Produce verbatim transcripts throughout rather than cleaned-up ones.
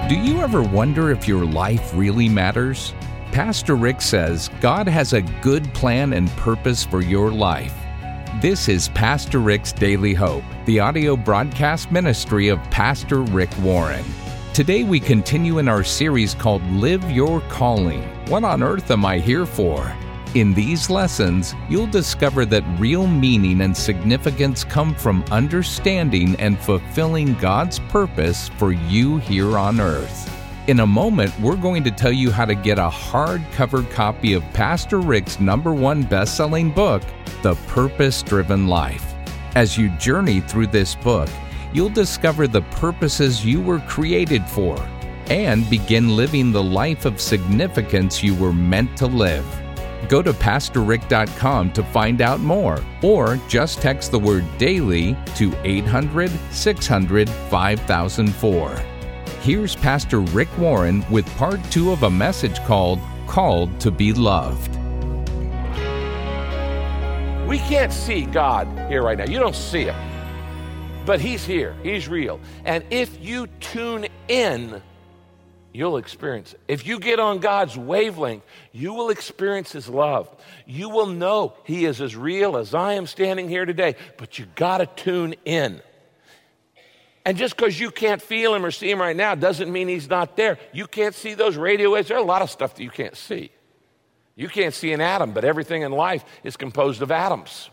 Do you ever wonder if your life really matters? Pastor Rick says God has a good plan and purpose for your life. This is Pastor Rick's Daily Hope, the audio broadcast ministry of Pastor Rick Warren. Today we continue in our series called Live Your Calling. What on earth am I here for? In these lessons, you'll discover that real meaning and significance come from understanding and fulfilling God's purpose for you here on earth. In a moment, we're going to tell you how to get a hardcover copy of Pastor Rick's number one best-selling book, The Purpose-Driven Life. As you journey through this book, you'll discover the purposes you were created for and begin living the life of significance you were meant to live. Go to pastor rick dot com to find out more, or just text the word DAILY to eight hundred, six hundred, five thousand four. Here's Pastor Rick Warren with part two of a message called Called to be Loved. We can't see God here right now. You don't see Him. But He's here. He's real. And if you tune in, you'll experience it. If you get on God's wavelength, you will experience His love. You will know He is as real as I am standing here today, but you got to tune in. And just because you can't feel Him or see Him right now doesn't mean He's not there. You can't see those radio waves. There's a lot of stuff that you can't see. You can't see an atom, but everything in life is composed of atoms.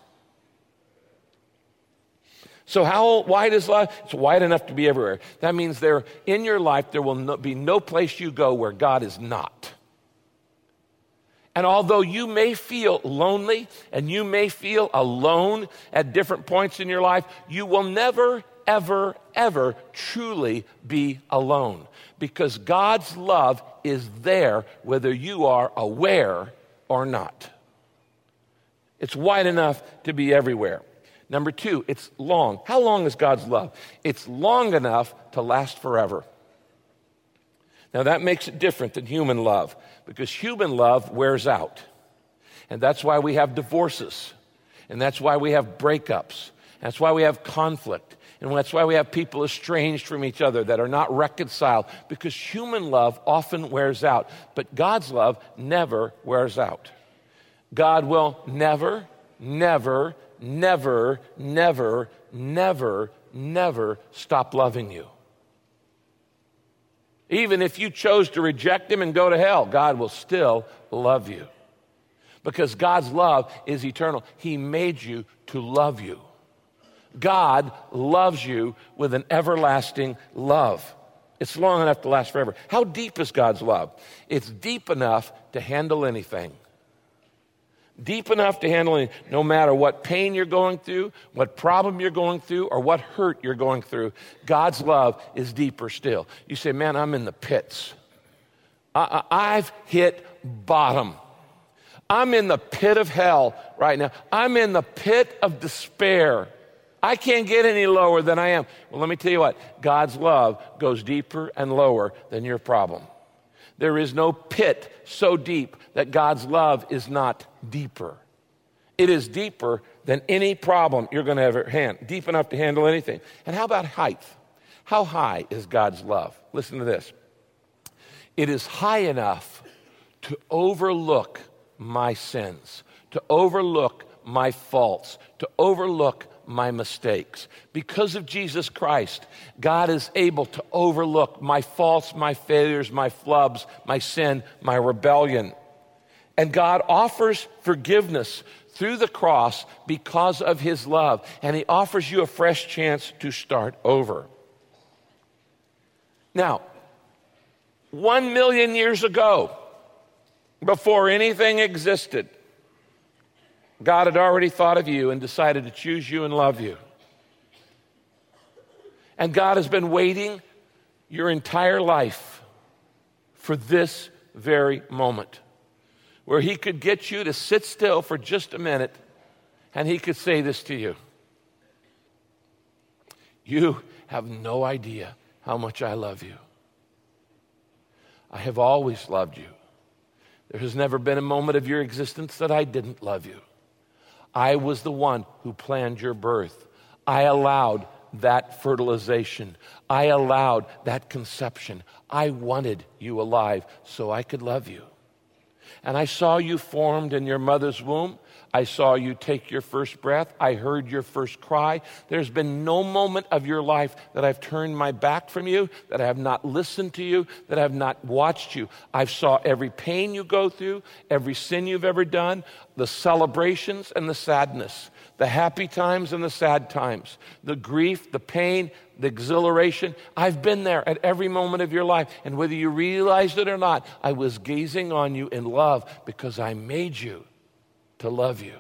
So how wide is life? It's wide enough to be everywhere. That means there in your life there will no, be no place you go where God is not. And although you may feel lonely and you may feel alone at different points in your life, you will never, ever, ever truly be alone, because God's love is there whether you are aware or not. It's wide enough to be everywhere. Number two, it's long. How long is God's love? It's long enough to last forever. Now that makes it different than human love, because human love wears out. And that's why we have divorces. And that's why we have breakups. That's why we have conflict. And that's why we have people estranged from each other that are not reconciled, because human love often wears out. But God's love never wears out. God will never, never, never, never, never, never stop loving you. Even if you chose to reject Him and go to hell, God will still love you. Because God's love is eternal. He made you to love you. God loves you with an everlasting love. It's long enough to last forever. How deep is God's love? It's deep enough to handle anything. Deep enough to handle it, no matter what pain you're going through, what problem you're going through, or what hurt you're going through. God's love is deeper still. You say, man, I'm in the pits. I, I, I've hit bottom. I'm in the pit of hell right now. I'm in the pit of despair. I can't get any lower than I am. Well, let me tell you what. God's love goes deeper and lower than your problem. There is no pit so deep that God's love is not deeper. It is deeper than any problem you're going to ever hand, deep enough to handle anything. And how about height? How high is God's love? Listen to this. It is high enough to overlook my sins, to overlook my faults, to overlook my mistakes. Because of Jesus Christ, God is able to overlook my faults, my failures, my flubs, my sin, my rebellion. And God offers forgiveness through the cross because of His love. And He offers you a fresh chance to start over. Now, one million years ago, before anything existed, God had already thought of you and decided to choose you and love you. And God has been waiting your entire life for this very moment, where He could get you to sit still for just a minute and He could say this to you. You have no idea how much I love you. I have always loved you. There has never been a moment of your existence that I didn't love you. I was the one who planned your birth. I allowed that fertilization. I allowed that conception. I wanted you alive so I could love you. And I saw you formed in your mother's womb. I saw you take your first breath. I heard your first cry. There's been no moment of your life that I've turned my back from you, that I have not listened to you, that I have not watched you. I've saw every pain you go through, every sin you've ever done, the celebrations and the sadness, the happy times and the sad times, the grief, the pain, the exhilaration. I've been there at every moment of your life. And whether you realized it or not, I was gazing on you in love because I made you to love you.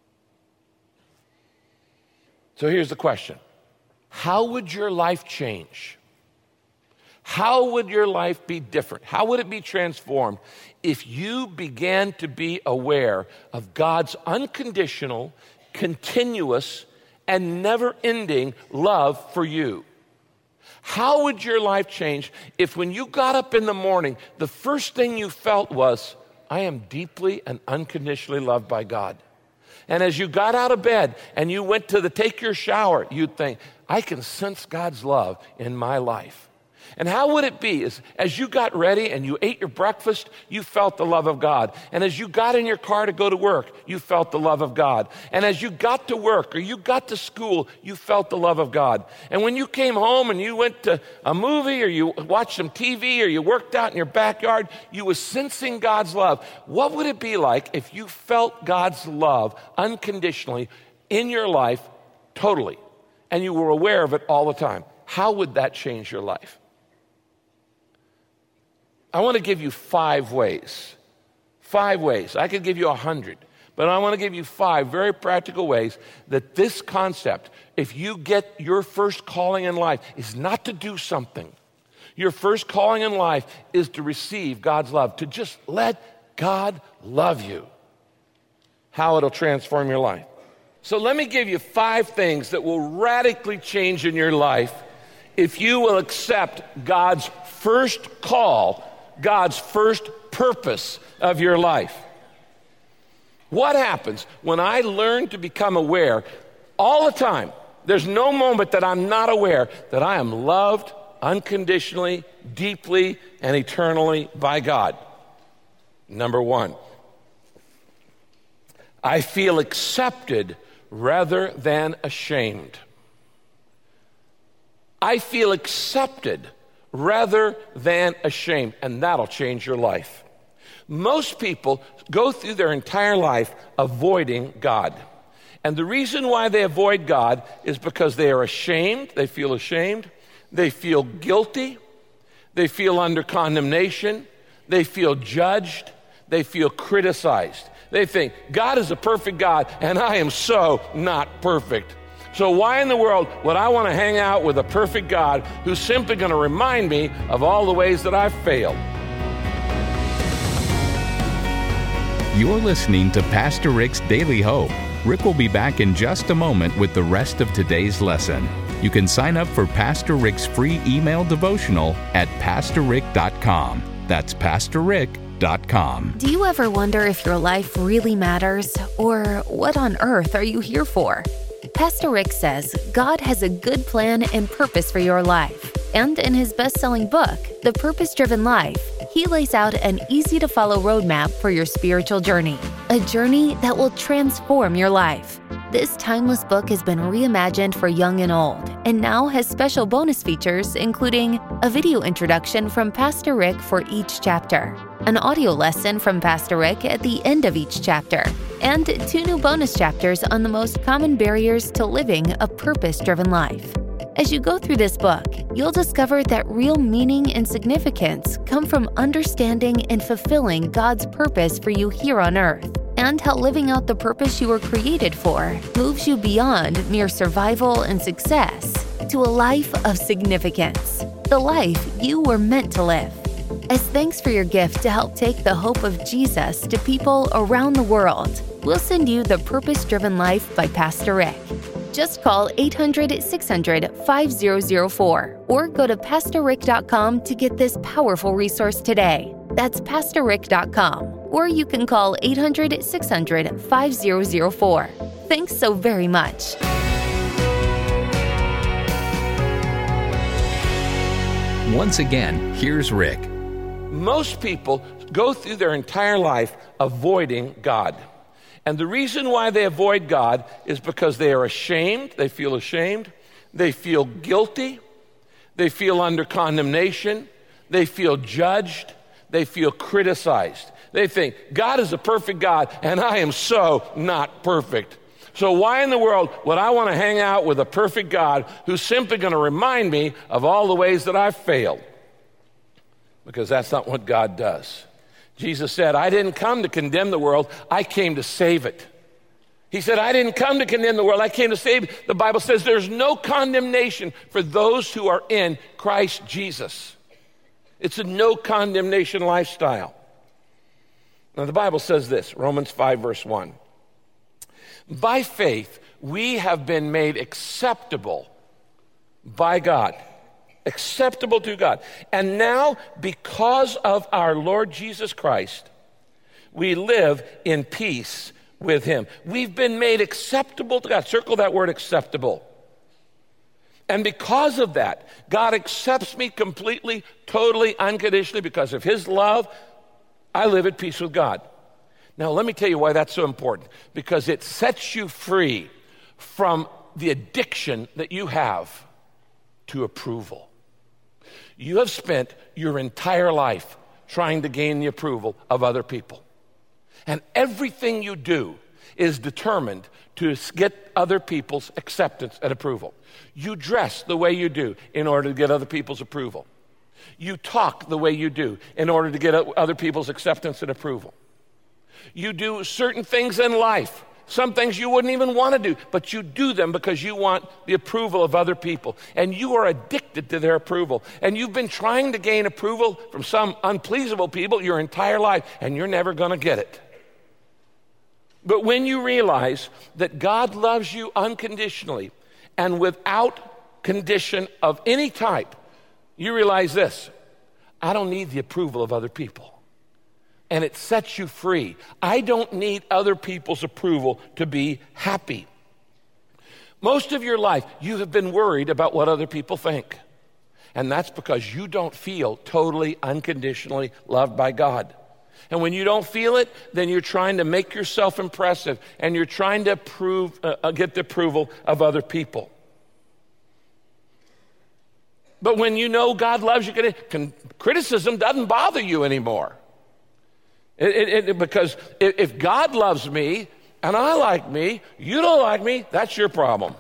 So here's the question. How would your life change? How would your life be different? How would it be transformed if you began to be aware of God's unconditional, continuous, and never-ending love for you? How would your life change if when you got up in the morning, the first thing you felt was, I am deeply and unconditionally loved by God? And as you got out of bed and you went to the take your shower, you'd think, I can sense God's love in my life. And how would it be as, as you got ready and you ate your breakfast, you felt the love of God. And as you got in your car to go to work, you felt the love of God. And as you got to work or you got to school, you felt the love of God. And when you came home and you went to a movie or you watched some T V or you worked out in your backyard, you were sensing God's love. What would it be like if you felt God's love unconditionally in your life totally, and you were aware of it all the time? How would that change your life? I want to give you five ways. Five ways. I could give you a hundred, but I want to give you five very practical ways that this concept, if you get your first calling in life, is not to do something. Your first calling in life is to receive God's love, to just let God love you. How it'll transform your life. So let me give you five things that will radically change in your life if you will accept God's first call, God's first purpose of your life. What happens when I learn to become aware all the time? There's no moment that I'm not aware that I am loved unconditionally, deeply, and eternally by God. Number one, I feel accepted rather than ashamed. I feel accepted rather than ashamed, and that'll change your life. Most people go through their entire life avoiding God. And the reason why they avoid God is because they are ashamed, they feel ashamed, they feel guilty, they feel under condemnation, they feel judged, they feel criticized. They think, God is a perfect God, and I am so not perfect. So why in the world would I want to hang out with a perfect God who's simply going to remind me of all the ways that I've failed? You're listening to Pastor Rick's Daily Hope. Rick will be back in just a moment with the rest of today's lesson. You can sign up for Pastor Rick's free email devotional at pastor rick dot com. That's pastor rick dot com. Do you ever wonder if your life really matters, or what on earth are you here for? Pastor Rick says God has a good plan and purpose for your life. And in his best-selling book, The Purpose-Driven Life, he lays out an easy-to-follow roadmap for your spiritual journey, a journey that will transform your life. This timeless book has been reimagined for young and old, and now has special bonus features including a video introduction from Pastor Rick for each chapter, an audio lesson from Pastor Rick at the end of each chapter, and two new bonus chapters on the most common barriers to living a purpose-driven life. As you go through this book, you'll discover that real meaning and significance come from understanding and fulfilling God's purpose for you here on earth, and how living out the purpose you were created for moves you beyond mere survival and success to a life of significance, the life you were meant to live. As thanks for your gift to help take the hope of Jesus to people around the world, we'll send you The Purpose-Driven Life by Pastor Rick. Just call eight hundred, six hundred, five thousand four or go to pastor rick dot com to get this powerful resource today. That's pastor rick dot com, or you can call eight hundred, six hundred, five thousand four. Thanks so very much. Once again, here's Rick. Most people go through their entire life avoiding God. And the reason why they avoid God is because they are ashamed, they feel ashamed, they feel guilty, they feel under condemnation, they feel judged, they feel criticized. They think, God is a perfect God, and I am so not perfect. So why in the world would I want to hang out with a perfect God who's simply going to remind me of all the ways that I've failed? Because that's not what God does. Jesus said, I didn't come to condemn the world, I came to save it. He said, I didn't come to condemn the world, I came to save it. The Bible says there's no condemnation for those who are in Christ Jesus. It's a no condemnation lifestyle. Now the Bible says this, Romans five verse one. By faith, we have been made acceptable by God. Acceptable to God. And now, because of our Lord Jesus Christ, we live in peace with him. We've been made acceptable to God. Circle that word acceptable. And because of that, God accepts me completely, totally, unconditionally. Because of his love, I live at peace with God. Now, let me tell you why that's so important. Because it sets you free from the addiction that you have to approval. You have spent your entire life trying to gain the approval of other people. And everything you do is determined to get other people's acceptance and approval. You dress the way you do in order to get other people's approval. You talk the way you do in order to get other people's acceptance and approval. You do certain things in life. Some things you wouldn't even want to do, but you do them because you want the approval of other people. And you are addicted to their approval. And you've been trying to gain approval from some unpleasable people your entire life, and you're never going to get it. But when you realize that God loves you unconditionally and without condition of any type, you realize this: I don't need the approval of other people. And it sets you free. I don't need other people's approval to be happy. Most of your life, you have been worried about what other people think. And that's because you don't feel totally, unconditionally loved by God. And when you don't feel it, then you're trying to make yourself impressive, and you're trying to prove, uh, get the approval of other people. But when you know God loves you, criticism doesn't bother you anymore. It, it, it, because if God loves me and I like me, you don't like me, that's your problem.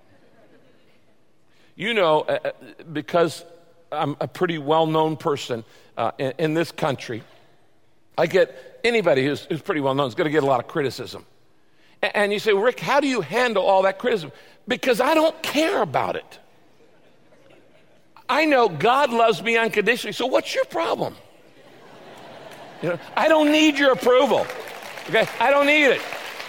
You know, uh, because I'm a pretty well-known person uh, in, in this country, I get anybody who's, who's pretty well-known is going to get a lot of criticism. And, and you say, well, Rick, how do you handle all that criticism? Because I don't care about it. I know God loves me unconditionally, so what's your problem? You know, I don't need your approval, okay? I don't need it.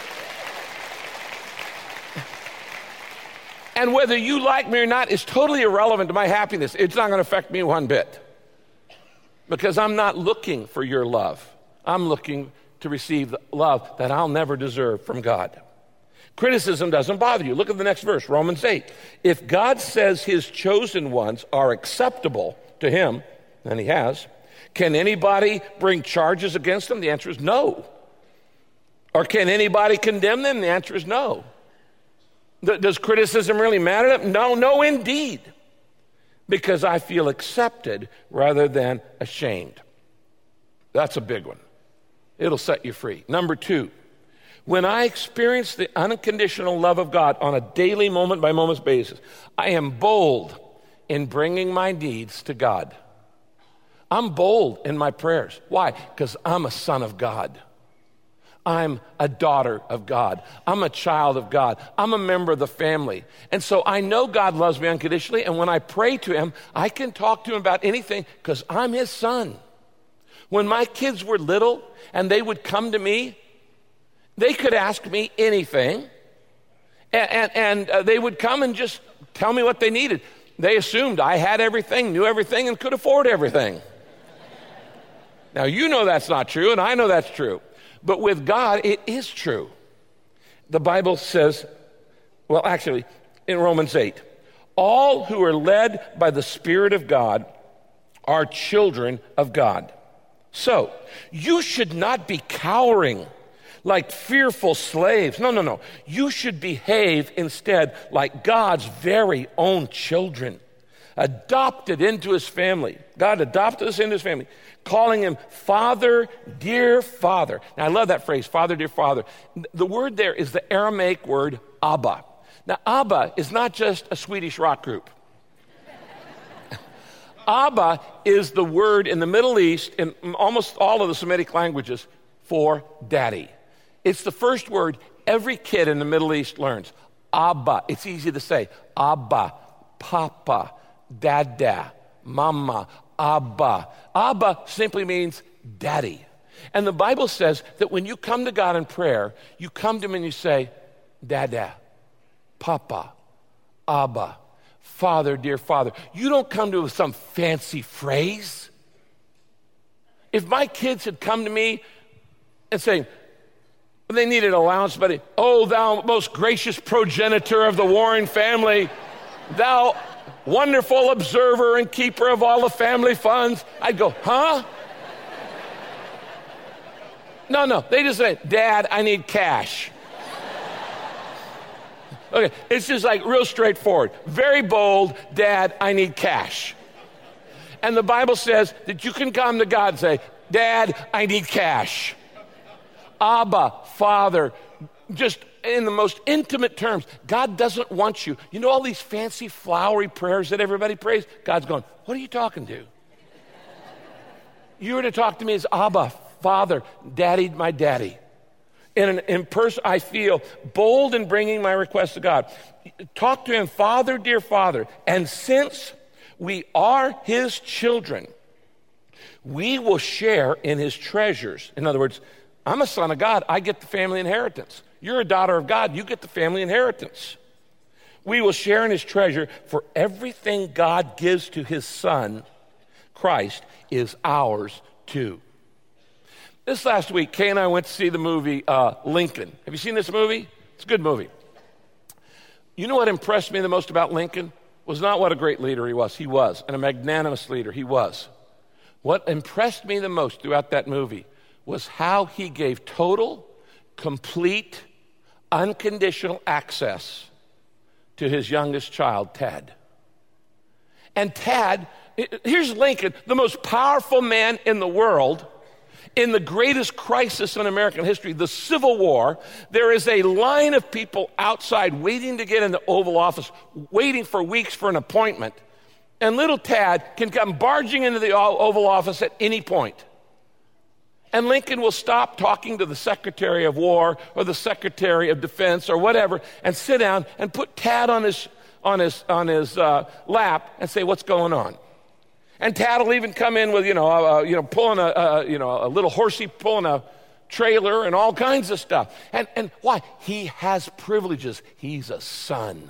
And whether you like me or not is totally irrelevant to my happiness. It's not going to affect me one bit. Because I'm not looking for your love. I'm looking to receive the love that I'll never deserve from God. Criticism doesn't bother you. Look at the next verse, Romans eight. If God says his chosen ones are acceptable to him, and he has, can anybody bring charges against them? The answer is no. Or can anybody condemn them? The answer is no. Th- does criticism really matter to them? No, no, indeed. Because I feel accepted rather than ashamed. That's a big one. It'll set you free. Number two, when I experience the unconditional love of God on a daily, moment-by-moment basis, I am bold in bringing my needs to God. I'm bold in my prayers. Why? Because I'm a son of God. I'm a daughter of God. I'm a child of God. I'm a member of the family. And so I know God loves me unconditionally, and when I pray to him, I can talk to him about anything because I'm his son. When my kids were little and they would come to me, they could ask me anything, and, and, and uh, they would come and just tell me what they needed. They assumed I had everything, knew everything, and could afford everything. Now, you know that's not true, and I know that's true. But with God, it is true. The Bible says, well, actually, in Romans eight, all who are led by the Spirit of God are children of God. So, you should not be cowering like fearful slaves. No, no, no. You should behave instead like God's very own children, adopted into his family. God adopted us into his family, calling him Father, dear Father. Now, I love that phrase, Father, dear Father. The word there is the Aramaic word Abba. Now, Abba is not just a Swedish rock group. Abba is the word in the Middle East, in almost all of the Semitic languages, for daddy. It's the first word every kid in the Middle East learns. Abba. It's easy to say. Abba, Papa, Dada, Mama, Abba. Abba simply means daddy. And the Bible says that when you come to God in prayer, you come to him and you say, Dada, Papa, Abba, Father, dear Father. You don't come to him with some fancy phrase. If my kids had come to me and saying, they needed allowance, but oh, thou most gracious progenitor of the Warren family, thou wonderful observer and keeper of all the family funds, I'd go, huh? No, no, they just say, Dad, I need cash. Okay, it's just like real straightforward. Very bold, Dad, I need cash. And the Bible says that you can come to God and say, Dad, I need cash. Abba, Father, just in the most intimate terms. God doesn't want you. You know all these fancy, flowery prayers that everybody prays? God's going, what are you talking to? You were to talk to me as Abba, Father, Daddy, my daddy. In an in person, I feel bold in bringing my request to God. Talk to him, Father, dear Father. And since we are his children, we will share in his treasures. In other words, I'm a son of God. I get the family inheritance. You're a daughter of God. You get the family inheritance. We will share in his treasure, for everything God gives to his son, Christ, is ours too. This last week, Kay and I went to see the movie uh, Lincoln. Have you seen this movie? It's a good movie. You know what impressed me the most about Lincoln? Was not what a great leader he was. He was. And a magnanimous leader. He was. What impressed me the most throughout that movie was how he gave total, complete, unconditional access to his youngest child, Tad. And Tad, here's Lincoln, the most powerful man in the world. In the greatest crisis in American history, the Civil War, there is a line of people outside waiting to get in the Oval Office, waiting for weeks for an appointment. And little Tad can come barging into the Oval Office at any point. And Lincoln will stop talking to the Secretary of War or the Secretary of Defense or whatever and sit down and put Tad on his, on his, on his uh, lap and say, what's going on? And Tad will even come in with, you know, uh, you know, pulling a, uh, you know, a little horsey, pulling a trailer and all kinds of stuff. And, and why? He has privileges. He's a son.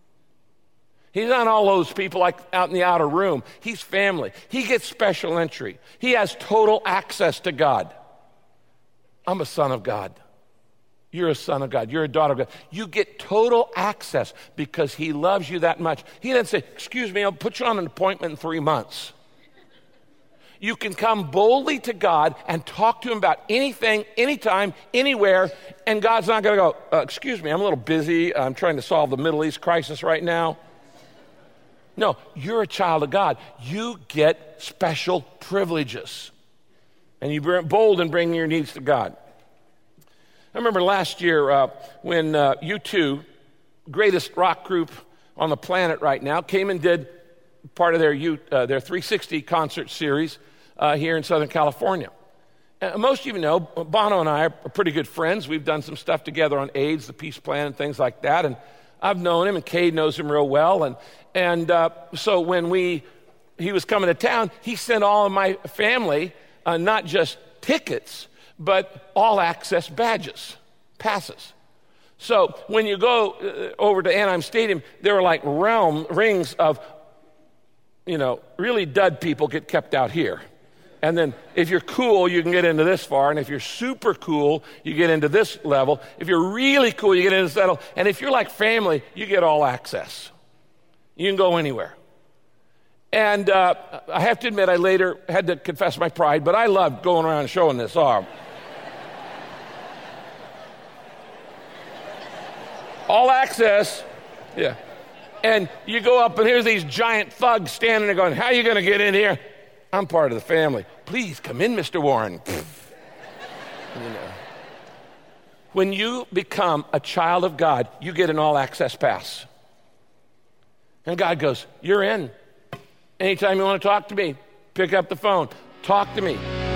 He's not all those people like out in the outer room. He's family. He gets special entry. He has total access to God. I'm a son of God. You're a son of God. You're a daughter of God. You get total access because he loves you that much. He didn't say, excuse me, I'll put you on an appointment in three months. You can come boldly to God and talk to him about anything, anytime, anywhere, and God's not going to go, uh, excuse me, I'm a little busy. I'm trying to solve the Middle East crisis right now. No, you're a child of God. You get special privileges. And you're bold in bringing your needs to God. I remember last year uh, when uh, U two, greatest rock group on the planet right now, came and did part of their U, uh, their three sixty concert series uh, here in Southern California. Uh, most of you know, Bono and I are pretty good friends. We've done some stuff together on AIDS, the peace plan, and things like that. And I've known him, and Cade knows him real well. And and uh, so when we he was coming to town, he sent all of my family uh, not just tickets, but all access badges, passes. So when you go uh, over to Anaheim Stadium, there are like realm rings of, you know, really dud people get kept out here. And then if you're cool, you can get into this far. And if you're super cool, you get into this level. If you're really cool, you get into this level. And if you're like family, you get all access. You can go anywhere. And uh, I have to admit, I later had to confess my pride, but I loved going around and showing this off. All access. Yeah. And you go up, and here's these giant thugs standing there going, how are you going to get in here? I'm part of the family. Please come in, Mister Warren. You know. When you become a child of God, you get an all-access pass. And God goes, you're in. Anytime you want to talk to me, pick up the phone. Talk to me.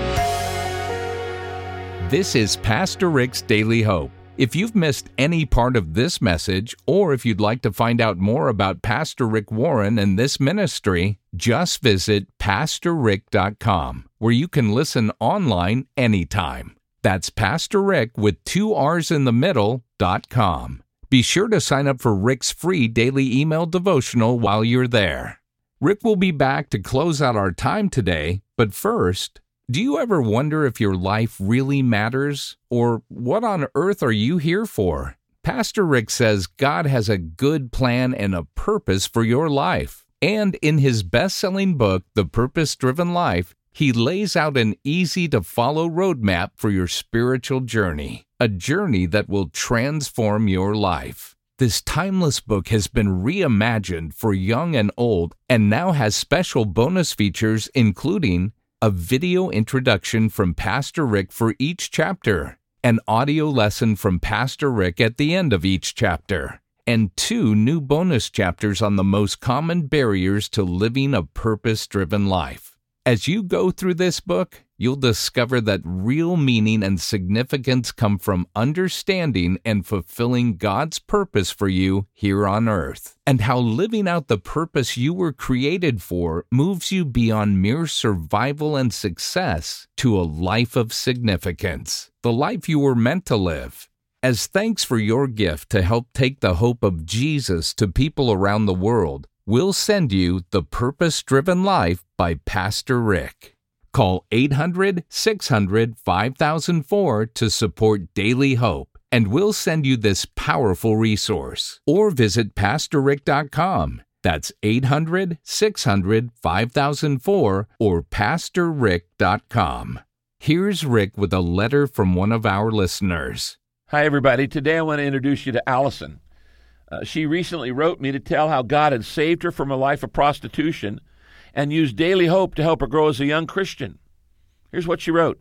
This is Pastor Rick's Daily Hope. If you've missed any part of this message, or if you'd like to find out more about Pastor Rick Warren and this ministry, just visit pastor rick dot com, where you can listen online anytime. That's Pastor Rick with two R's in the middle, dot com. Be sure to sign up for Rick's free daily email devotional while you're there. Rick will be back to close out our time today, but first, do you ever wonder if your life really matters? Or what on earth are you here for? Pastor Rick says God has a good plan and a purpose for your life. And in his best-selling book, The Purpose-Driven Life, he lays out an easy-to-follow roadmap for your spiritual journey, a journey that will transform your life. This timeless book has been reimagined for young and old and now has special bonus features including a video introduction from Pastor Rick for each chapter, an audio lesson from Pastor Rick at the end of each chapter, and two new bonus chapters on the most common barriers to living a purpose-driven life. As you go through this book, you'll discover that real meaning and significance come from understanding and fulfilling God's purpose for you here on earth, and how living out the purpose you were created for moves you beyond mere survival and success to a life of significance, the life you were meant to live. As thanks for your gift to help take the hope of Jesus to people around the world, we'll send you The Purpose-Driven Life by Pastor Rick. Call eight hundred, six hundred, five thousand four to support Daily Hope, and we'll send you this powerful resource. Or visit pastor rick dot com. That's eight hundred, six hundred, five thousand four or pastor rick dot com. Here's Rick with a letter from one of our listeners. Hi, everybody. Today I want to introduce you to Allison. Uh, she recently wrote me to tell how God had saved her from a life of prostitution and used Daily Hope to help her grow as a young Christian. Here's what she wrote.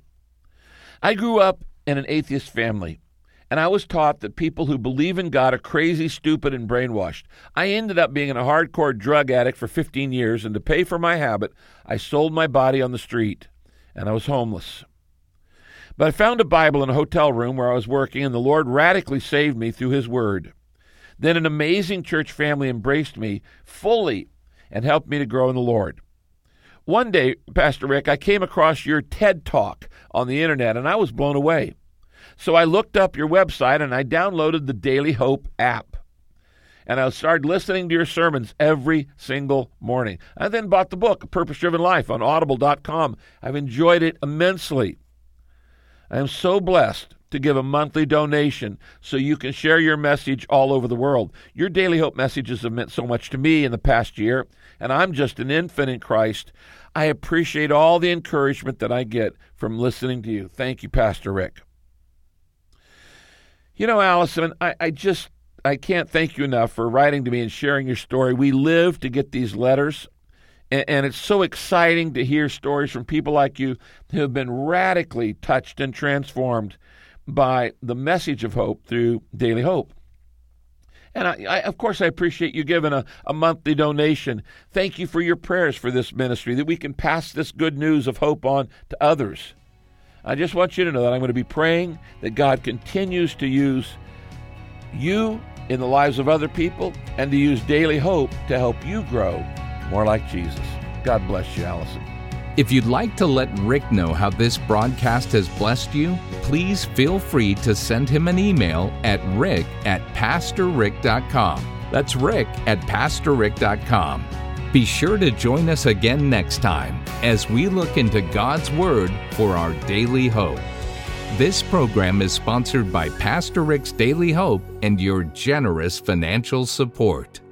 I grew up in an atheist family, and I was taught that people who believe in God are crazy, stupid, and brainwashed. I ended up being a hardcore drug addict for fifteen years, and to pay for my habit, I sold my body on the street, and I was homeless. But I found a Bible in a hotel room where I was working, and the Lord radically saved me through His Word. Then an amazing church family embraced me fully and helped me to grow in the Lord. One day, Pastor Rick, I came across your TED Talk on the internet, and I was blown away. So I looked up your website, and I downloaded the Daily Hope app. And I started listening to your sermons every single morning. I then bought the book, A Purpose-Driven Life, on audible dot com. I've enjoyed it immensely. I am so blessed to give a monthly donation so you can share your message all over the world. Your Daily Hope messages have meant so much to me in the past year, and I'm just an infant in Christ. I appreciate all the encouragement that I get from listening to you. Thank you, Pastor Rick. You know, Allison, I, I just, I can't thank you enough for writing to me and sharing your story. We live to get these letters, and, and it's so exciting to hear stories from people like you who have been radically touched and transformed by the message of hope through Daily Hope. And I, I, of course, I appreciate you giving a, a monthly donation. Thank you for your prayers for this ministry, that we can pass this good news of hope on to others. I just want you to know that I'm going to be praying that God continues to use you in the lives of other people and to use Daily Hope to help you grow more like Jesus. God bless you, Allison. If you'd like to let Rick know how this broadcast has blessed you, please feel free to send him an email at rick at pastor rick dot com. That's rick at pastor rick dot com. Be sure to join us again next time as we look into God's Word for our daily hope. This program is sponsored by Pastor Rick's Daily Hope and your generous financial support.